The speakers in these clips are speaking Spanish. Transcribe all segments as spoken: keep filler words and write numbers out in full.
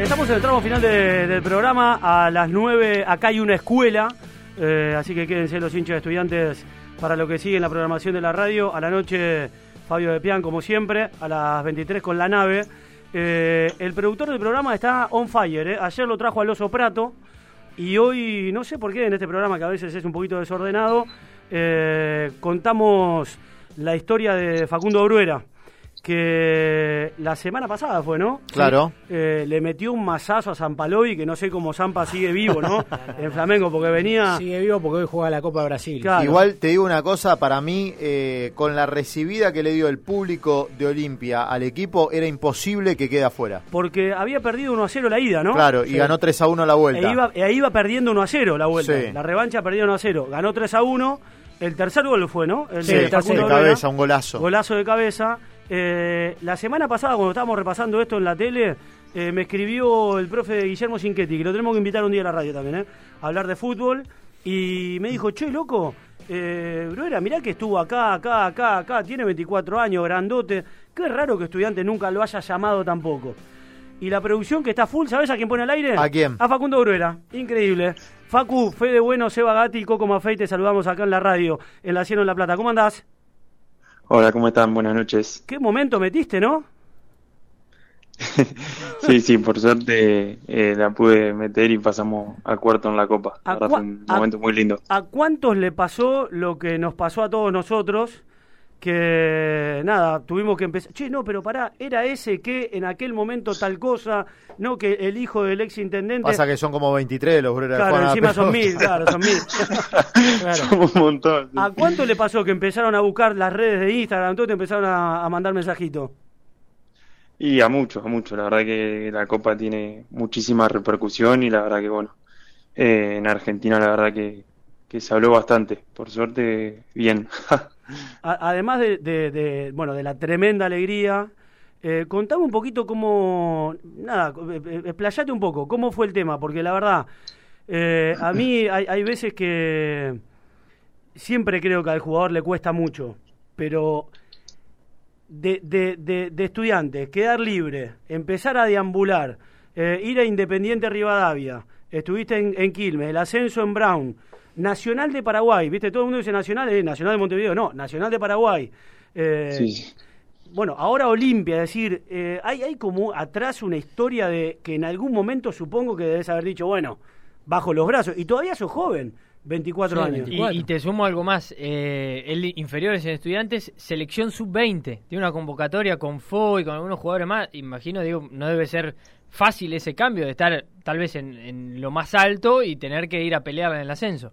Estamos en el tramo final de, del programa. A las nueve acá hay una escuela, eh, así que quédense los hinchas de Estudiantes para lo que sigue en la programación de la radio. A la noche Fabio de Pian, como siempre, a las veintitrés con La Nave. Eh, el productor del programa está on fire, ¿eh? Ayer lo trajo al Oso Prato y hoy, no sé por qué, en este programa que a veces es un poquito desordenado, eh, contamos la historia de Facundo Bruera, que la semana pasada fue, ¿no? Claro. Sí. Eh, le metió un mazazo a Sampaloy, que no sé cómo Zampa sigue vivo, ¿no? En Flamengo, porque venía... Sigue vivo porque hoy juega la Copa de Brasil. Claro. Igual te digo una cosa, para mí, eh, con la recibida que le dio el público de Olimpia al equipo, era imposible que quede afuera. Porque había perdido uno a cero la ida, ¿no? Claro, y sí. Ganó tres a uno la vuelta. E iba, e iba perdiendo uno a cero la vuelta. Sí. La revancha perdió uno a cero. Ganó tres a uno. El tercer gol fue, ¿no? El sí, de, de cabeza, un golazo. Golazo de cabeza. Eh, la semana pasada, cuando estábamos repasando esto en la tele, eh, me escribió el profe Guillermo Cinquetti, que lo tenemos que invitar un día a la radio también, ¿eh? A hablar de fútbol, y me dijo, che, loco, eh, Bruera, mirá que estuvo acá, acá, acá, acá, tiene veinticuatro años, grandote, qué raro que Estudiante nunca lo haya llamado tampoco. Y la producción que está full, ¿sabés a quién pone al aire? ¿A quién? A Facundo Bruera, increíble. Facu, Fede Bueno, Seba Gatti, Coco Maffei, te saludamos acá en la radio, en la Cielo en La Plata. ¿Cómo andás? Hola, ¿cómo están? Buenas noches. ¿Qué momento metiste, no? sí, sí, por suerte eh, la pude meter y pasamos a cuarto en la Copa. La verdad fue un momento a, muy lindo. ¿A cuántos le pasó lo que nos pasó a todos nosotros? Que nada, tuvimos que empezar. Che, no, pero pará, era ese que en aquel momento tal cosa, no que el hijo del ex intendente. Pasa que son como veintitrés los Bruera. Claro, encima son mil, claro, son mil. Claro. Somos un montón. Sí. ¿A cuánto le pasó que empezaron a buscar las redes de Instagram, todo te empezaron a, a mandar mensajitos? Y a muchos, a muchos. La verdad que la Copa tiene muchísima repercusión y la verdad que, bueno, eh, en Argentina la verdad que, que se habló bastante. Por suerte, bien. Además de, de, de, bueno, de la tremenda alegría, eh, contame un poquito cómo, nada, explayate un poco, cómo fue el tema, porque la verdad, eh, a mí hay, hay veces que siempre creo que al jugador le cuesta mucho, pero de, de, de, de Estudiantes, quedar libre, empezar a deambular, eh, ir a Independiente Rivadavia, estuviste en, en Quilmes, el ascenso en Brown, Nacional de Paraguay, ¿viste? Todo el mundo dice Nacional, eh, Nacional de Montevideo, no, Nacional de Paraguay. Eh, sí. Bueno, ahora Olimpia, es decir, eh, hay, hay como atrás una historia de que en algún momento supongo que debes haber dicho, bueno, bajo los brazos, y todavía sos joven, veinticuatro sí, años. veinticuatro. Y, y te sumo algo más, eh, el inferiores en Estudiantes, selección sub veinte, tiene una convocatoria con F O y con algunos jugadores más, imagino, digo, no debe ser fácil ese cambio de estar tal vez en, en lo más alto y tener que ir a pelear en el ascenso.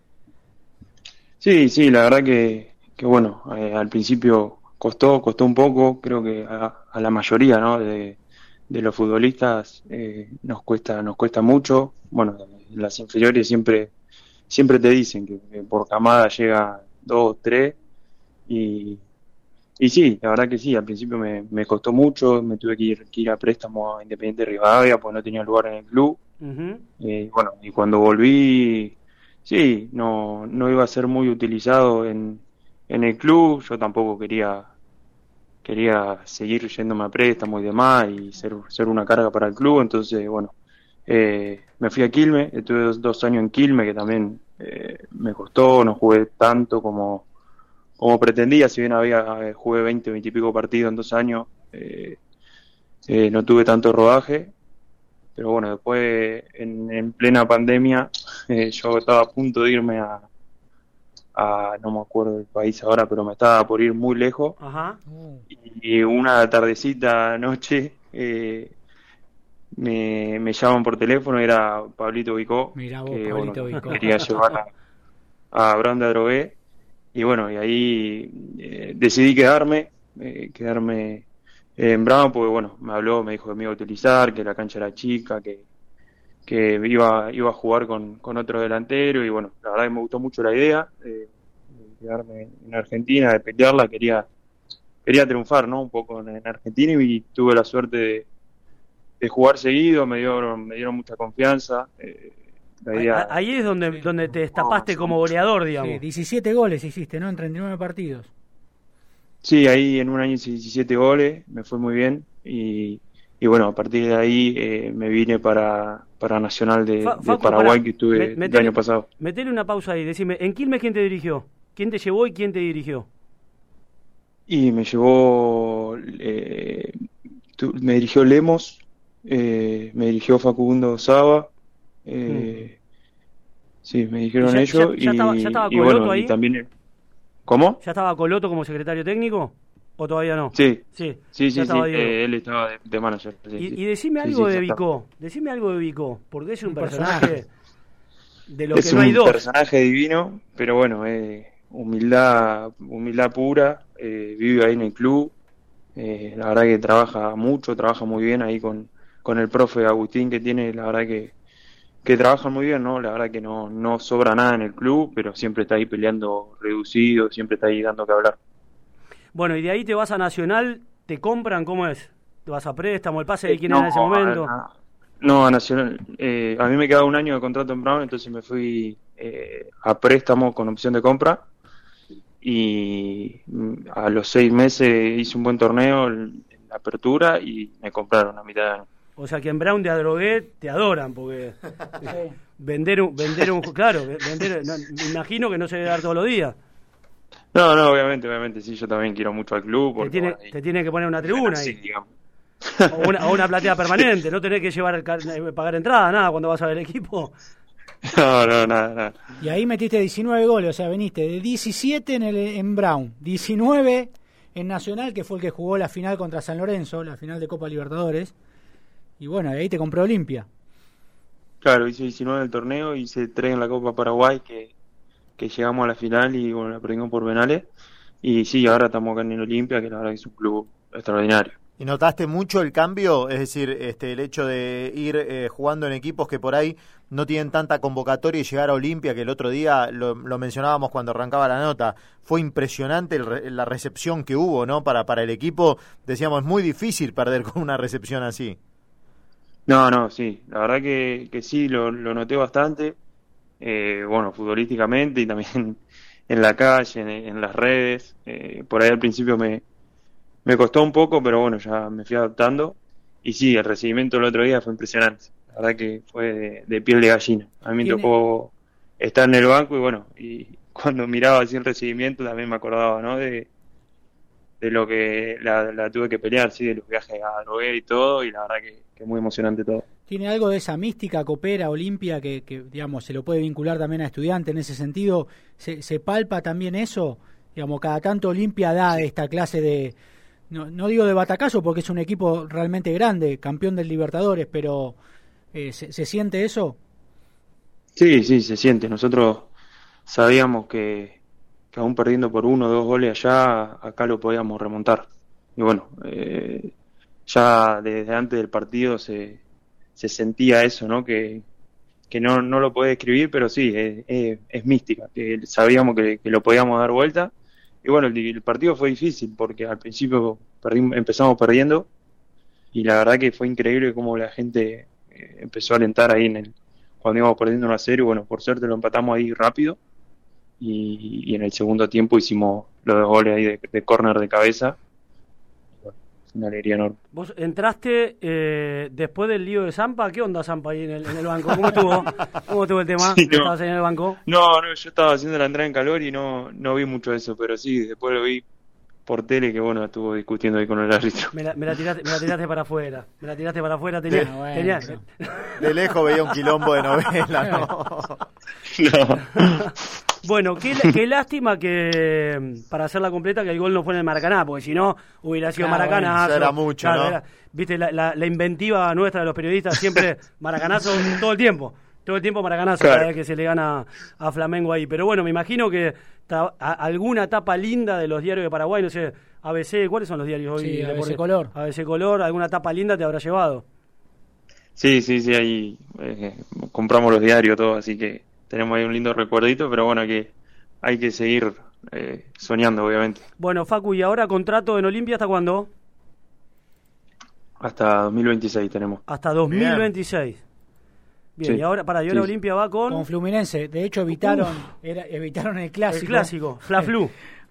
Sí, sí, la verdad que, que bueno, eh, al principio costó, costó un poco, creo que a, a la mayoría, ¿no? de, de los futbolistas eh, nos cuesta, nos cuesta mucho. Bueno, las inferiores siempre, siempre te dicen que, que por camada llega dos, tres, y, y sí, la verdad que sí, al principio me, me costó mucho, me tuve que ir, que ir a préstamo a Independiente Rivadavia, pues no tenía lugar en el club. Uh-huh. Eh, bueno, y cuando volví, sí, no, no iba a ser muy utilizado en, en el club. Yo tampoco quería quería seguir yéndome a préstamo y demás y ser, ser una carga para el club. Entonces, bueno, eh, me fui a Quilmes, estuve dos, dos años en Quilmes, que también eh, me costó, no jugué tanto como, como pretendía. Si bien había eh, jugué veinte, veinte y pico partidos en dos años, eh, eh, no tuve tanto rodaje. Pero bueno, después en, en plena pandemia eh, yo estaba a punto de irme a, a, no me acuerdo del país ahora, pero me estaba por ir muy lejos. Ajá. Y una tardecita, noche, eh, me, me llaman por teléfono, era Pablito Vicó, Mirá vos, que Pablito bueno, Vicó. quería llevar a, a Branda Drogué. Y bueno, y ahí eh, decidí quedarme, eh, quedarme en Brown, porque bueno, me habló, me dijo que me iba a utilizar, que la cancha era chica, que, que iba, iba a jugar con, con otro delantero, y bueno, la verdad que me gustó mucho la idea de, de quedarme en Argentina, de pelearla, quería, quería triunfar, ¿no? Un poco en, en Argentina, y tuve la suerte de, de jugar seguido, me dieron, me dieron mucha confianza. Eh, la idea, ahí, ahí es donde, sí, donde te destapaste no, como goleador, digamos. Sí, diecisiete goles hiciste, ¿no? En treinta y nueve partidos. Sí, ahí en un año hice diecisiete goles, me fue muy bien, y, y bueno, a partir de ahí eh, me vine para, para Nacional de, Fa, de Facu, Paraguay, pará, que estuve me- el metele- año pasado. Metele una pausa ahí, decime, ¿en Quilmes quién te dirigió? ¿Quién te llevó y quién te dirigió? Y me llevó, eh, tu- me dirigió Lemos, eh, me dirigió Facundo Saba, eh, sí, me ¿Y dijeron ya, ellos, ya- ya estaba, ya y, estaba y Coloto bueno, y ahí? también, ¿cómo? ¿Ya estaba Coloto como secretario técnico? ¿O todavía no? Sí, Sí, sí, ya sí, sí, estaba Diego. eh, él estaba de, de manager, sí, Y, sí, y decime sí, algo sí, de ya está. Vicó, decime algo de Vicó, porque es un Un personaje de lo Es que no hay un dos. personaje divino, pero bueno, eh, humildad, humildad pura, eh, vive ahí en el club, eh, la verdad que trabaja mucho, trabaja muy bien ahí con, con el profe Agustín que tiene, la verdad que, que trabaja muy bien, ¿no? La verdad que no, no sobra nada en el club, pero siempre está ahí peleando reducido, siempre está ahí dando que hablar. Bueno, y de ahí te vas a Nacional, te compran, ¿cómo es? ¿Te vas a préstamo, el pase de quién No, era en ese momento? a, a- no, a Nacional. Eh, a mí me quedaba un año de contrato en Brown, entonces me fui eh, a préstamo con opción de compra y mm, a los seis meses hice un buen torneo en en la apertura y me compraron a mitad de año. O sea que en Brown de Adrogué te adoran, porque vender un, vender un, claro, vender, no, me imagino que no se debe dar todos los días. No, no, obviamente, obviamente, sí, yo también quiero mucho al club. Te Porque, tiene, bueno, ahí- te tiene que poner una tribuna sí, ahí, digamos. o una, o una platea permanente, no tenés que llevar el car- eh, pagar entrada, nada, cuando vas a ver el equipo. No, no, nada, nada. Y ahí metiste diecinueve goles, o sea, veniste de diecisiete en, el, en Brown, diecinueve en Nacional, que fue el que jugó la final contra San Lorenzo, la final de Copa Libertadores, y bueno, de ahí te compró Olimpia. Claro, hice diecinueve en el torneo, hice tres en la Copa Paraguay, que, que llegamos a la final y bueno, la perdimos por penales. Y sí, ahora estamos acá en el Olimpia, que la verdad que es un club extraordinario. ¿Y notaste mucho el cambio? Es decir, este el hecho de ir eh, jugando en equipos que por ahí no tienen tanta convocatoria y llegar a Olimpia, que el otro día lo, lo mencionábamos cuando arrancaba la nota, fue impresionante el re- la recepción que hubo, ¿no? Para, para el equipo, decíamos, es muy difícil perder con una recepción así. No, no, sí, la verdad que, que sí, lo, lo noté bastante, eh, bueno, futbolísticamente y también en la calle, en, en las redes, eh, por ahí al principio me, me costó un poco, pero bueno, ya me fui adaptando y sí, el recibimiento el otro día fue impresionante, la verdad que fue de, de piel de gallina, a mí me Tiene- tocó estar en el banco y bueno, y cuando miraba así el recibimiento también me acordaba, ¿no? De, de lo que la, la tuve que pelear, sí, de los viajes a Noguera y todo, y la verdad que, que muy emocionante todo. ¿Tiene algo de esa mística, Copera, Olimpia, que, que digamos se lo puede vincular también a Estudiantes en ese sentido? ¿Se, se palpa también eso? Digamos, cada tanto Olimpia da esta clase de, no, no digo de batacazo porque es un equipo realmente grande, campeón del Libertadores, pero eh, ¿se, ¿se siente eso? Sí, sí, se siente. Nosotros sabíamos que, que aún perdiendo por uno o dos goles allá, acá lo podíamos remontar. Y bueno, eh, ya desde antes del partido se, se sentía eso, ¿no? Que, que no, no lo podés escribir, pero sí, es, es, es mística, que sabíamos que, que lo podíamos dar vuelta. Y bueno, el, el partido fue difícil porque al principio perdimos, empezamos perdiendo y la verdad que fue increíble cómo la gente eh, empezó a alentar ahí en el, cuando íbamos perdiendo uno a cero. Y bueno, por suerte lo empatamos ahí rápido y, y en el segundo tiempo hicimos los dos goles ahí de, de córner de cabeza. Una alegría enorme. Vos entraste eh, después del lío de Zampa, ¿qué onda Zampa ahí en el, en el banco? ¿Cómo estuvo? ¿Cómo estuvo el tema? Sí, no. ¿Estabas ahí en el banco? No, no, yo estaba haciendo la entrada en calor y no, no vi mucho de eso, pero sí, después lo vi por tele que bueno, estuvo discutiendo ahí con el árbitro. Me la, me la tiraste, me la tiraste para afuera, me la tiraste para afuera, tenía, Ah, bueno, tenía- pero- De lejos veía un quilombo de novela, ¿no? No. Bueno, qué, qué lástima que, para hacerla completa, que el gol no fue en el Maracaná, porque si no hubiera sido Claro, Maracanazo. bueno, ya era mucho, ¿no? Viste, la, la, la inventiva nuestra de los periodistas, siempre Maracanazo todo el tiempo. Todo el tiempo Maracanazo, Claro. cada vez que se le gana a Flamengo ahí. Pero bueno, me imagino que ta- a- alguna etapa linda de los diarios de Paraguay, no sé, A B C, ¿cuáles son los diarios hoy? Sí, A B C deportivos? Color. A B C Color, alguna etapa linda te habrá llevado. Sí, sí, sí, ahí eh, compramos los diarios, todo, así que tenemos ahí un lindo recuerdito, pero bueno, que hay que seguir eh, soñando, obviamente. Bueno, Facu, ¿y ahora contrato en Olimpia hasta cuándo? Hasta dos mil veintiséis tenemos. Hasta dos mil veintiséis. Bien, Sí. y ahora, para, y ahora Sí, sí. Olimpia va con... Con Fluminense, de hecho evitaron era, evitaron el clásico. El clásico, Fla Flu.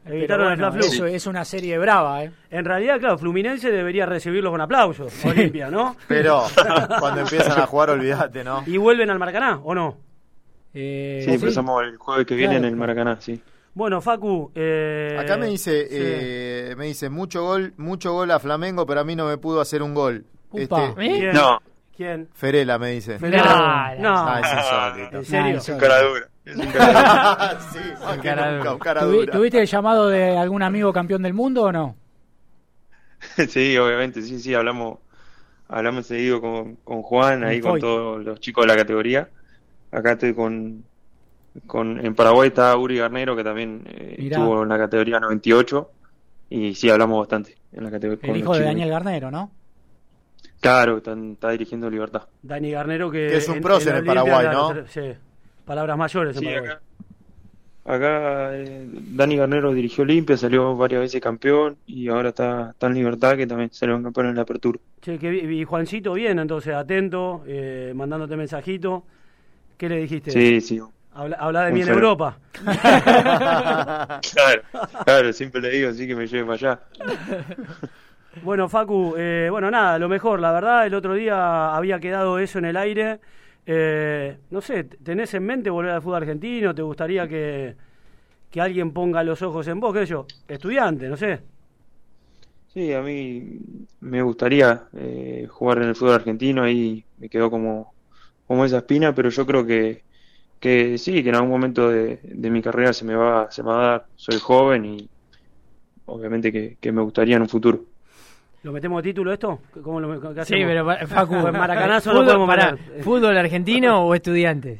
Evitaron Pero el bueno, Fla-Flu. eso es una serie brava, ¿eh? En realidad, claro, Fluminense debería recibirlos con aplausos, Sí. Olimpia, ¿no? Pero cuando empiezan a jugar, olvídate, ¿no? ¿Y vuelven al Maracaná o no? Eh, Sí, empezamos el jueves que viene Claro. en el Maracaná, sí. Bueno, Facu... Eh, Acá me dice, sí. eh, me dice mucho gol, mucho gol a Flamengo, pero a mí no me pudo hacer un gol. Upa. Este, ¿Eh? ¿Quién? No, ¿Quién? Ferela me dice. Ferela. No, No, Ah, es insólito. ¿en serio? Nah, es un cara dura. Es un cara dura. Sí, más que cara nunca, dura. un cara ¿Tuvi- dura. ¿Tuviste el llamado de algún amigo campeón del mundo o no? Sí, obviamente, sí, sí, hablamos, hablamos seguido con, con Juan, ahí Con con Foy. todos los chicos de la categoría. Acá estoy con, con en Paraguay está Uri Garnero, que también eh, Mirá. estuvo en la categoría noventa y ocho, y sí, hablamos bastante en la categoría. con El los hijo de chicos. Daniel Garnero, ¿no? Claro, están- está dirigiendo Libertad. Dani Garnero, que, Que es un prócer en Olimpia Paraguay, era- ¿no? Sí, palabras mayores en Sí, Paraguay. acá, acá eh, Dani Garnero dirigió Olimpia, salió varias veces campeón y ahora está, está en Libertad, que también salió campeón en la apertura. Che, que, vi- y Juancito bien, entonces, atento, eh, mandándote mensajito. ¿Qué le dijiste? Sí, sí. Habla, habla de mí en Un fenómeno. Europa. Claro, claro, siempre le digo, así que me lleve para allá. Bueno, Facu, eh, bueno, nada, lo mejor, la verdad, el otro día había quedado eso en el aire. Eh, no sé, ¿tenés en mente volver al fútbol argentino? ¿Te gustaría que, que alguien ponga los ojos en vos? ¿Qué sé yo? Estudiante, no sé. Sí, a mí me gustaría eh, jugar en el fútbol argentino, ahí me quedó como, como esa espina, pero yo creo que, que sí, que en algún momento de, de mi carrera se me va, se me va a dar. Soy joven y obviamente que, que me gustaría en un futuro. ¿Lo metemos de título esto? ¿Cómo lo, qué Sí, hacemos? pero pa- Facu, Pues Maracanazo no fútbol, podemos pará, meter. ¿fútbol argentino o estudiantes?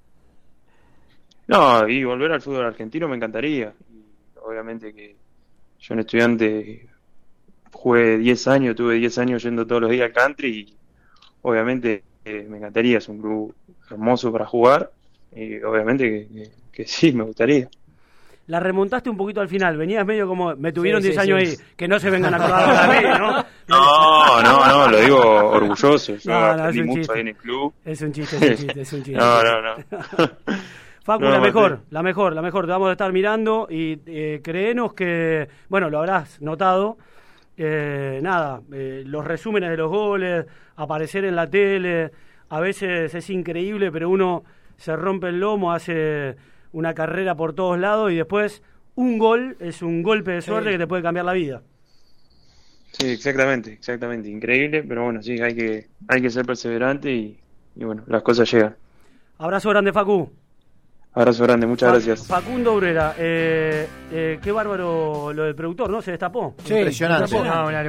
No, y volver al fútbol argentino me encantaría. Y obviamente que yo en estudiante jugué diez años, tuve diez años yendo todos los días al country y obviamente eh, me encantaría, es un club hermoso para jugar y obviamente que, que- que sí, me gustaría. La remontaste un poquito al final, venías medio como, me tuvieron Sí, diez sí, años sí. ahí, que no se vengan a acordar ahora de mí, ¿no? No, no, no, lo digo orgulloso, yo No, no, es aprendí un mucho chiste. ahí en el club. Es un chiste, es un chiste, es un chiste. No, no, no. Facu, No, la mejor, Martín. la mejor, la mejor. Te vamos a estar mirando y eh, créenos que, bueno, lo habrás notado. Eh, nada, eh, los resúmenes de los goles, aparecer en la tele, a veces es increíble, pero uno se rompe el lomo, hace una carrera por todos lados y después un gol es un golpe de suerte Sí. que te puede cambiar la vida. Sí, exactamente, exactamente, increíble, pero bueno, sí, hay que, hay que ser perseverante y, y bueno, las cosas llegan. Abrazo grande, Facu. Abrazo grande, muchas Fa- gracias. Facundo Ubrera, eh, eh, qué bárbaro lo del productor, ¿no? Se destapó. Sí, Impresionante. impresionante. No, una